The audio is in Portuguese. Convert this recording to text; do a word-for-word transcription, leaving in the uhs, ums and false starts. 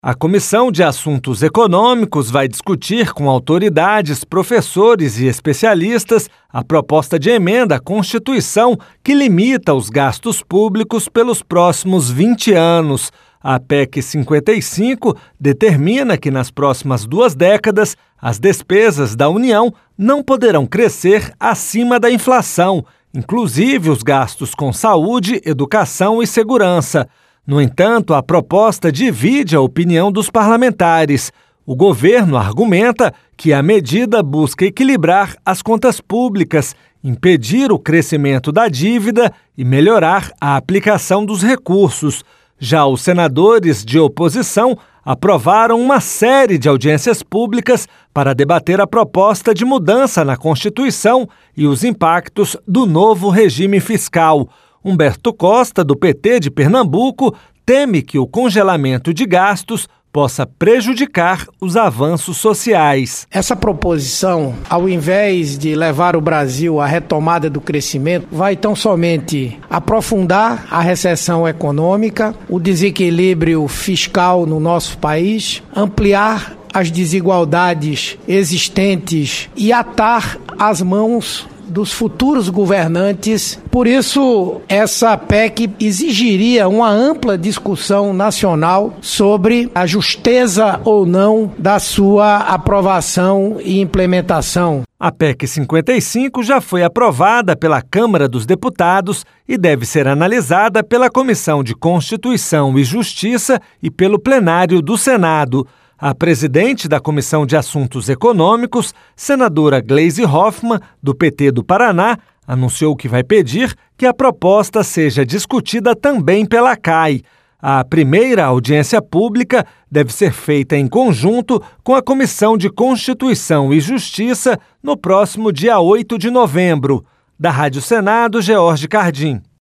A Comissão de Assuntos Econômicos vai discutir com autoridades, professores e especialistas a proposta de emenda à Constituição que limita os gastos públicos pelos próximos vinte anos. A P E C cinquenta e cinco determina que nas próximas duas décadas as despesas da União não poderão crescer acima da inflação, inclusive os gastos com saúde, educação e segurança. No entanto, a proposta divide a opinião dos parlamentares. O governo argumenta que a medida busca equilibrar as contas públicas, impedir o crescimento da dívida e melhorar a aplicação dos recursos. Já os senadores de oposição aprovaram uma série de audiências públicas para debater a proposta de mudança na Constituição e os impactos do novo regime fiscal. Humberto Costa, do P T de Pernambuco, teme que o congelamento de gastos possa prejudicar os avanços sociais. Essa proposição, ao invés de levar o Brasil à retomada do crescimento, vai tão somente aprofundar a recessão econômica, o desequilíbrio fiscal no nosso país, ampliar as desigualdades existentes e atar as mãos dos futuros governantes. Por isso, essa P E C exigiria uma ampla discussão nacional sobre a justeza ou não da sua aprovação e implementação. A P E C cinquenta e cinco já foi aprovada pela Câmara dos Deputados e deve ser analisada pela Comissão de Constituição e Justiça e pelo plenário do Senado. A presidente da Comissão de Assuntos Econômicos, senadora Gleisi Hoffmann, do P T do Paraná, anunciou que vai pedir que a proposta seja discutida também pela C A I. A primeira audiência pública deve ser feita em conjunto com a Comissão de Constituição e Justiça no próximo dia oito de novembro. Da Rádio Senado, George Cardim.